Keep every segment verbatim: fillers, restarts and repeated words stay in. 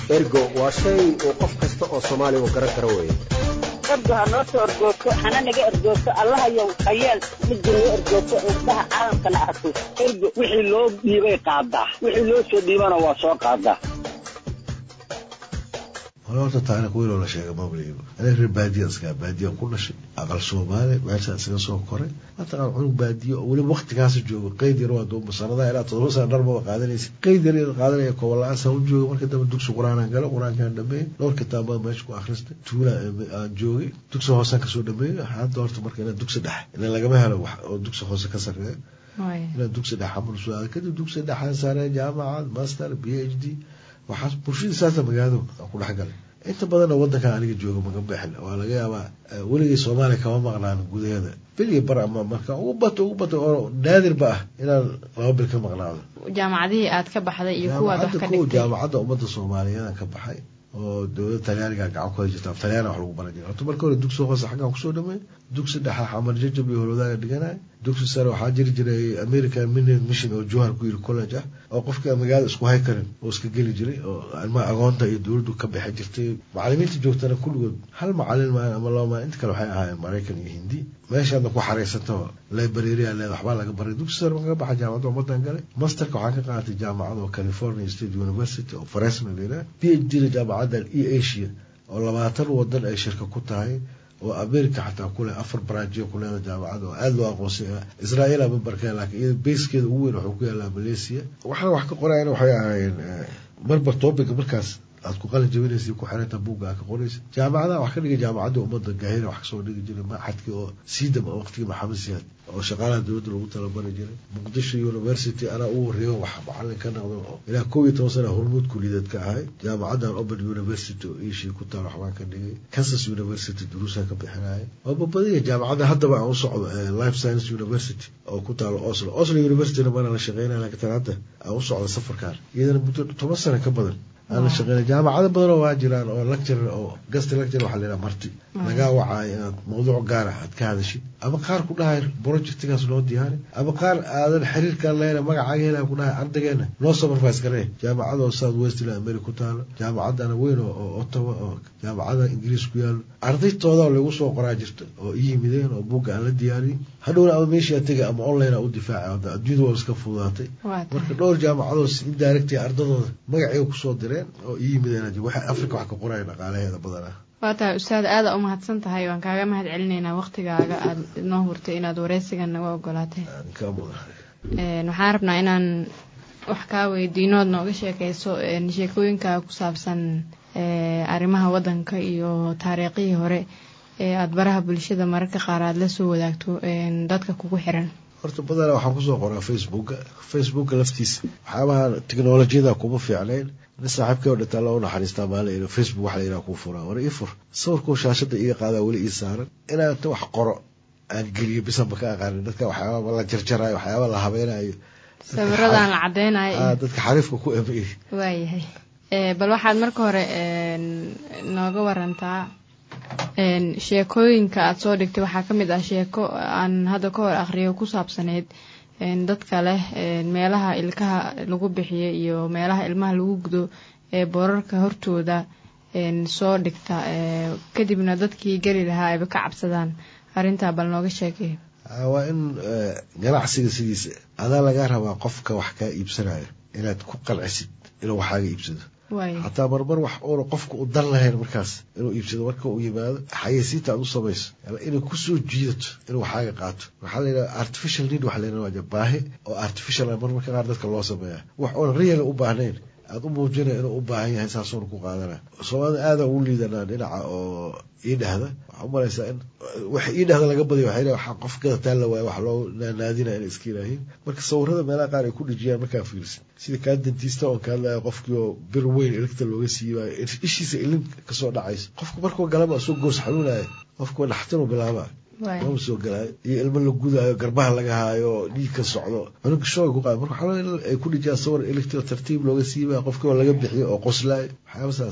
ergo waa shay uu qof kasta oo Soomaali u garan karo weeye ergo ha noo soo ergoogto hana naga ergoogto Allah ayow hayeel midda noo ergoogto indhaha caalamkana arko ergo wixii loo dhiibay qaadaa wixii loo soo dhiibana waa soo qaadaa horta taariikh weyn oo la sheegay maamulka ana reer baadiya iska baadiya ku dhashay aqal Soomaali meesha isaga soo koray hata cunug baadiya oo wali waqtigaas joogo qeyd yar waa doob sanada ilaa todoba sano dharba qaadanaysa qeyd yar qaadanaya ko walaal soo joogo marka daba dugsi quraan galo quraankan dhamay dhowr kitaabo meesha ku akhristay tuula aan joogay dugsi hoose ka soo dhamay hadda horta marka ina dugsi dhex ina laga helo wax oo dugsi hoose ka sareeyo ina dugsi dhex xamul su'aal kadib dugsi dhex sare jaamacad master PhD waxaas bulshada saasa magaalada ku dhaxgal inta badan wadanka aniga joogo maga bixin oo laga yaabaa waliga Soomaaliya kama maqnaan gudaheeda bilii bar ama marka ugu bato ugu bato oo naadir ba inaan laba bil ka maqnaado jaamacadii aad ka baxday iyo kuwa wax ka dhigtay jaamacadda ummadda Soomaaliyeed ka baxay oo dawladda Talyaaniga gacan ku haysta Talyaaniga wax lagu baran jiray horta markii hore dugsi hoose xagga ku soo dhamay dugsi dhexe xamar jajab iyo holwadaga dhiganay dugsi sare waxa jiri jiray American Mission oo Johar ku yiri college ah oo qofka magaalada isku hay karin oo iska gali jiray oo ilma agoonta iyo dawladdu ka bixi jirtay macallimiinta joogtana kulligood hal macallin ma ama laba inta kale waxay ahaayeen Mareykan iyo Hindi meesha ku xareysanto library ah leedahay waxba laga baray dugsi sare marka baxa jaamacadda ummadan galay masterka waxa ka qaatay jaamacadda California State University of Fresno leedahay PhD jaamacadda E Asia oo labaatan wadan ay shirka ku tahay oo America xataa kule afar branch ku leedahay jaamacadda oo aad loo aqoonsan Israa'iil ama barkay laakiin basekeeda ugu weyn wuxuu ku yaalaa Malaysia waxa wax ka qorayna waxay ahaayeen marba topic markaas aad ku qalin jabinaysa ku xiranta buuga ka qoraysa jaamacada wax ka dhigay jaamacadda ummadda gaahina wax soo dhigi jiray ma xadkii oo siidam waqtiga Maxamed Siyaad oo shaqaalaha dawladda lagu talabari jiray Muqdisho University ana uu riyo wax macallin ka noqdo ilaa kow iyo toban sano hormuud kuliyeed ka ahay jaamacadda Open University oo ishii ku taal waxbaan ka dhigay Kansas University duruusa ka bixinay oo babadiga jaamacadda haddaba aan u socdo Life Science University oo ku taal Oslo Oslo University mana la shaqeynaa laakiin hadda aan u socdo safarkaan iyadana muddo toban sano ka badan أنا شغال جامعة بدر واجران أو lecture أو guest lecture وحلينا مرتي نجا وعاي موضوع قارة هذا الشيء أما قار كلها project كاس نودي هاني أما قار هذا الحرير كان لنا ما عاينا كلها عندنا نص برفاس كره جامعة أستاذ ويست الأمريكا تال جامعة أنا وين أو أوتوا جامعة إنجليز كيال أرضي توضع اللي وصلوا قراجرت أو إيه ميدان أو بوق على الدياري هذول أو ماشي أتجا أما أونلاين أو دفاع هذا الجدول وسكفوضاتي مركز جامعة أصلا دايركتي أرضه ما يعيوك صدرين oo ii mideynaa waxa Afrika wax ka qorayna dhaqaalaheeda badana waata ustaad aad u mahadsan tahay waan kaaga mahad celinaynaa waqtigaaga aad noo hurtay inaad wareysigan naga ogolaatay een waxaan rabnaa inaan wax ka weydiino nooga sheekayso een sheekooyinka ku saabsan ee arrimaha wadanka iyo taariikhii hore ee aad baraha bulshada mararka qaar aad la soo wadaagto een dadka kugu xiran horta badana waxaan ku soo qoraa Facebook Facebook laftiisa waxaabaha tiknoolajiyada kuma fiicneen saaxiibkay oo dhata loo naxariistaa maala in Facebook wax la yiraahdo ku furaa war ii fur sawirka shaashada iga qaada wali ii saaran inaan ta wax qoro aan geliyo bisa ma ka aqaan dadka waxyaabo la jarjarayo waxyaabo la habeenayo sawiradan la cadeynayo ah dadka xariifka ku eebay waayahay ee bal waxaad marka hore een nooga warantaa een sheekooyinka aad soo dhigtay waxa kamid ah sheeko aan hadda ka hor akhriyo ku saabsaneed een dadka leh een meelaha ilkaha lagu bixiyo iyo meelaha ilmaha lagu gudo ee boorarka hortooda een soo dhigta ee kadibna dadkii gali lahaa ay ka cabsadaan arinta bal nooga sheekay waa in ganacsiga sidiisa adaa laga rabaa qofka wax ka iibsanayo inaad ku qalcisid inuu waxaaga iibsado حتى بربر وح أو قفك وضل هين مركز إنه يبتدي ورك ويباد حيسيت عدو صبيس يعني إنه كسو جيدت إنه حاجة قات وحلينا artificial need وحلينا واجب باهي أو artificial أمر مركز عردك الله صبيه وحول ريال أوباهنين أدو موجنا إنه أوباهي هساسون كوقادنا سواء هذا ولي ذنا نلع أو إيه هذا عمر يسأل وح إيه هذا لقبضي وحيله وحقف كذا تلا وحلو نادينا الإسكيلة هين مركز صور هذا ما لا قاري كل جيان مكان فيرس سيد كان دنتيستا وكان قفكيو بروين إلكترو وسيبا إيش يسألين كسر عايز قفك مركو قلبه سوق جوز حلونا قفك نحترم بالعبا ما مسوق قلبه يلم الجودة قربها لقاها يو ديك الصعدة أنا كشوي كوقا مركو حلو كل جيان صور إلكترو ترتيب لو وسيبا قفك ولا قبل حي أو قصلاي حيوساس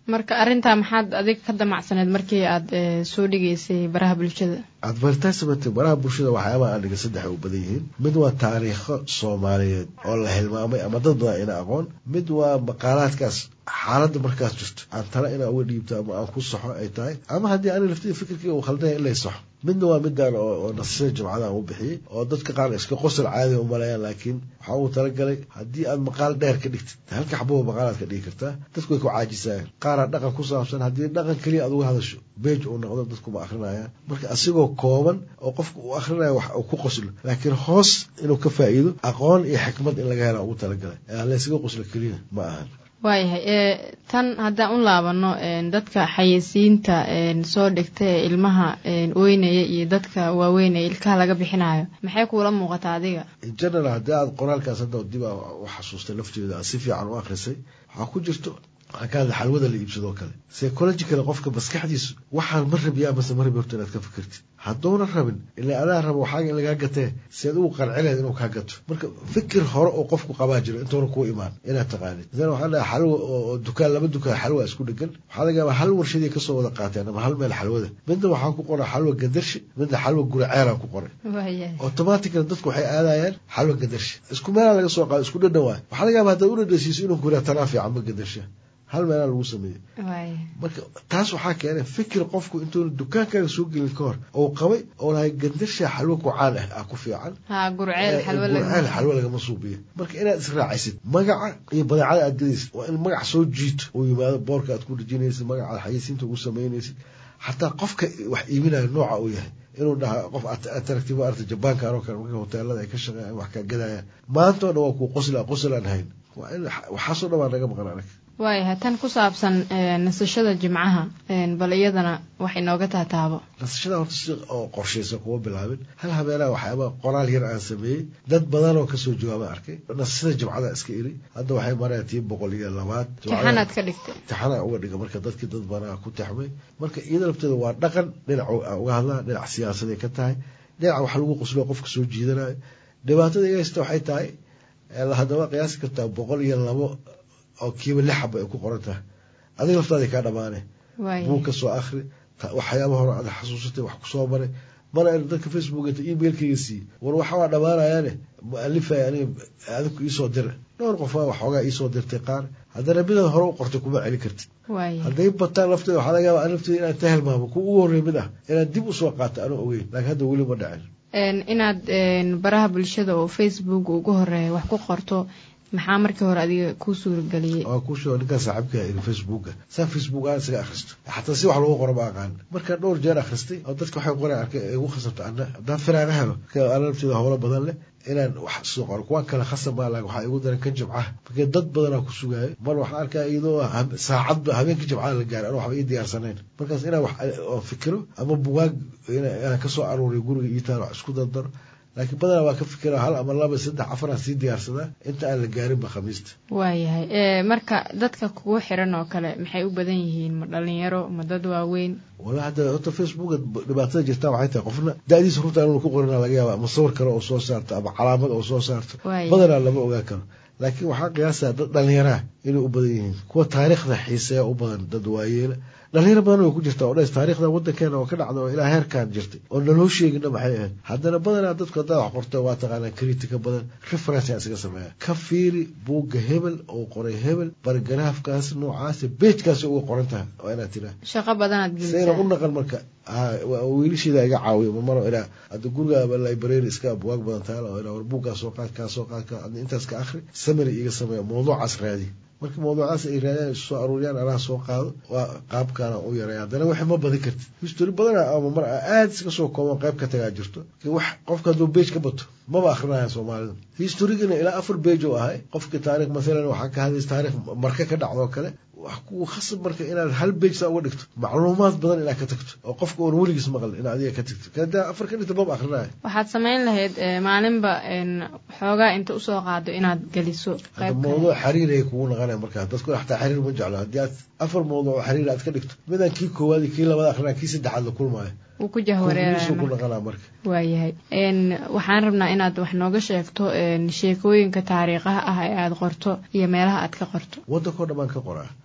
marka arinta maxaad adig ka damacsaneed markii aad soo dhigaysay baraha bulshada advertisement baraha bulshada waxyaaba aan dhigay saddex u badan yihiin mid waa taariikho Soomaaliyeed oo la hilmaamay ama dad badan ina aqoon mid waa maqaalaadkaas xaaladda markaas jirto aan tala ina uga dhiibto ama aan ku saxo ay tahay ama haddii aan laftii fikirkii uu khaldan in la saxo midna waa midaan oo nasiyada jumcada uu bixiyay oo dadka qaar iska qosol caadi u maleeyaan laakiin waxa uu tala galay haddii aad maqaal dheer ka dhigtid halka xabo maqaalaad ka dhigi kartaa dadku way ku caajisayaan qaar dhaqan ku saabsan haddii dhaqan kaliya aad uga hadasho page uu noqdo dadku ma akhrinayaan marka asigoo kooban oo qofku uu akhrinayo wax uu ku qoslo laakiin hoos inuu ka faa'iido aqoon iyo xikmad in laga helo ugu tala galay la isaga qoslo kaliya ma ahan waayahay ee tan haddaan u laabano dadka xayeysiinta soo dhigtay ilmaha weynaya iyo dadka waaweyn ee ilkaha laga bixinayo maxay kuula muuqataa adiga in general haddii aad qoraalkaas hadda dib u xasuustay lafteeda si fiican u akhrisay waxaa ku jirto akaada xalwada la iibsado kale psychological qofka maskaxdiisu waxaan ma rabiyaa ama ma rabi horta inaad ka fikirtid hadduuna rabin ilaa adaa rabo waxaaga in lagaa gatee si aad ugu qancileed inuu kaa gato marka fikir hore oo qofku qabaa jiro intuuna kuu imaan inaad taqaanid idan waxaa dhaha xalwa oo dukaan laba dukaan xalwa isku dhegan waxaa laga yaabaa hal warshadii kasoo wada qaateen ama hal meel xalwada midna waxaa ku qoran xalwa gadarshi midna xalwa guraceela ku qoran automatically dadku waxay aadayaan xalwa gadarshi isku meel laga soo qaado isku dhadhan waay waxaa laga yaabaa haddaad u dhadhaysiiso inuu guraa tanaa fiican ma gadarsha hal meel lagu sameeyay marka taas waxaa keenay fikir qofku intuu dukaankaaga soo gelin ka hor oo qabay oo lahay gandasha xalwo ku caan ah ku fiican ha gurceel xalwo laga xalwo laga masuubiyo marka inaad israacisid magaca iyo badeecada aad gadisid waa in magac soo jiito oo yimaado boorka aad ku dhijinaysid magaca xayeysiinta ugu sameynaysid xataa qofka wax iibinayo nooca uu yahay inuu dhaha qof attractive arta Japanka oo kale marka hoteelada ay ka shaqeeyaan wax ka gadayaan maanta oo waa ku qosla qoslan hayn waa in waxa soo dhawaan laga maqan arag waayahay tan ku saabsan nasashada jimcaha bal iyadana wax inooga taataabo nasashada horta si oo qorshaysan kuwa bilaabin hal habeenaa waxyaaba qoraal yar aan sameeyey dad badan oo kasoo jawaaba arkay nasashada jimcada iska iri hadda waxay marayaan boqol iyo labaad taxanaad ka dhigtay taxana uga dhiga marka dadkii dad badan ku taxmay marka iyada lafteeda waa dhaqan dhinac uga hadlaa dhinac siyaasadeed ka tahay dhinac wax lagu qoslo qofka soo jiidanayo dhibaatada iga haysta waxay tahay hadaba qiyaas kartaa boqol iyo labo oo kiiba lix xaba ay ku qoran tahay adiga laftaada ka dhamaanay buu ka soo akhri waxyaabaha hore aad xasuusatay wax ku soo maray mara in dadka Facebook iyo emailkiisa si war waxa waa dhamaanayaan mu'allifa yani adigu ii soo dir dhowr qof wax xogaa ii soo dirtay qaar haddana mid hore u qortay kuma celi kartid hadday bataan lafteeda waxa laga yaabaa lafteeda inaad tahelmaamo ku ugu horeey mid ah inaad dib u soo qaato anoo ogeyn laakiin hadda weli ma dhacin inaad baraha bulshada oo Facebook ugu horeey wax ku qorto maxaa markii hore adiga ku suurageliyay oo ku soo ninka saaxiibka ee Facebook sa Facebook aan isaga akhristo hatta si wax lagu qoro ma aqaan marka dhowr jeer akhristay oo dadka waxay qoraan arkay igu khasabta anna dad firaaqo helo ka alabtida hawlo badan leh inaan wax soo qoro kuwa kala khasab ma laga waxa igu daran kan jimcaha marka dad badan ku sugay mar wax arkay iyadoo saacad habeenkii jimcaha la gaar anoo wax ii diyaarsaneen markaas inaan wax fikiro ama buugaag inaan ka soo aruuriyo guriga ii taalo isku dardar laakiin badana waa ka fikira hal ama laba saddex afar aan sii diyaarsada inta aan la gaarin ba khamiista waayahay ee marka dadka kugu xiran oo kale maxay u badan yihiin ma dhalinyaro ma dad waaweyn wala hada horta Facebook dhibaatada jirta waxay tahay qofna daadiisa runta inuu ku qorina laga yaabo ama sawir kale oo soo saarto ama calaamad oo soo saarto badana lama ogaa karo laakiin waxaa qiyaasaa dad dhalinyaro inay u badan yihiin kuwa taariikhda xiiseeya u badan dad waayeela dhalinyaro badan oo ku jirta oo dhees taariikhda waddankeena oo ka dhacdo oo ilaa heerkan jirtay oo naloo sheegina maxay ahayd haddana badanaa dadku haddaa wax qorta waa taqaanaa kritika badan reference yaa isaga sameeya ka fiiri buugga hebel oo qoray hebel bargaraafkaas noocaas beejkaas uga qoran tahay oo inaad tiraa shaqo badanaad gelisay sayna u naqan marka wiilishiida iga caawiyo mamaro ilaa hadda guriga library iska buugaag badan tahay oo ilaa buuggaas soo qaad kaa soo qaad ka intaas ka akhri summary iga sameeya mawduucaas raadi marka mawduucaas ay raadiyaan soo aruuriyaan anaa soo qaado waa qaabkaana u yaray haddana wax ma badin kartid history badana ama mar aad iska soo kooban qayb ka tagaa jirto wax qofka hadduu page ka bato maba akrinaya Soomaalida historygana ilaa afar page oo ahay qofka taariikh masalan waxaa ka hadlaysa taariikh marka ka dhacdo kale wax ku khasab marka inaad hal page saa uga dhigto macluumaad badan inaad ka tagto oo qofka oo weligiis maqal inaad adiga ka tagto kada afar ka dhigto maba akrinaya waxaad sameyn lahayd maalinba xoogaa inta u soo qaado inaad galiso qayb mawduuc xiriir ay kugu naqanay marka dadku xataa xiriir ma jeclo hadii aad afar mawduuc xiriir aad ka dhigto midan kii koowaad kii labaad akhrina kii saddexaad la kulmaayo uu ku jahwareerayo waayahay een waxaan rabnaa inaad wax nooga sheegto sheekooyinka taariikhaha ah ee aad qorto iyo meelaha aad ka qorto waddanka dhammaan ka qoraa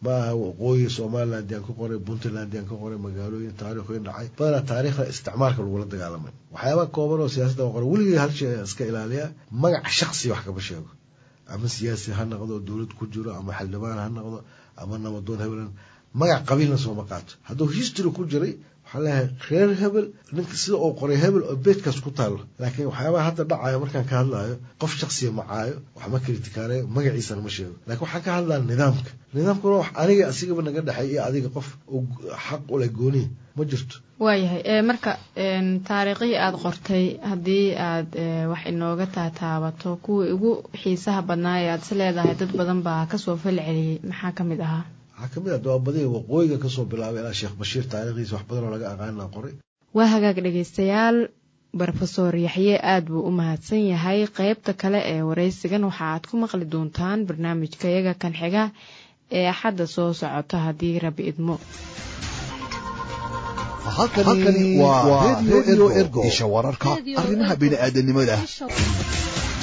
maaha waqooyi somaliland yaan ku qoray puntland yaan ka qoray magaalooyin taariikhoyin dhacay badanaa taariikhda isticmaalka lagula dagaalamay waxyaaba kooban oo siyaasadda qoray weligii hal shay iska ilaaliya magac shakhsi wax kama sheego ama siyaasi ha noqdo dowlad ku jiro ama xildhibaan ha noqdo ama nabadoon hebelan magac qabiilna sooma qaato hadduu history ku jiray waxaa leeyahay reer hebel ninka sida uu qoray hebel oo beedkaas ku taalo laakiin waxyaabaha hadda dhacaya markaan ka hadlaayo qof shaksiya macaayo wax ma kritikaanayo magaciisana ma sheego laakiin waxaan ka hadlaa nidaamka nidaamkuna wax aniga asigaba naga dhexay iyo adiga qof xaq u leh goonihi ma jirto waayahay marka taariikhihii aada qortay haddii aad wax inooga taataabato kuwii ugu xiisaha badnaa ee aad is leedahay dad badan baa kasoo fal celiyey maxaa ka mid ahaa waxaa ka mid ah dawaabadihii waqooyiga kasoo bilaabay ilaa sheekh bashiir taariikhdiisa wax badan oo laga aqaana qoray waa hagaag dhegaystayaal brofesor yaxye aada buu u mahadsan yahay qaybta kale ee waraysigan waxa aad ku maqli doontaan barnaamijka iyaga kan xiga ee axadda soo socota haddii rabi idmo halkani waa radio ergo isha wararka arrimaha bini'aadanimada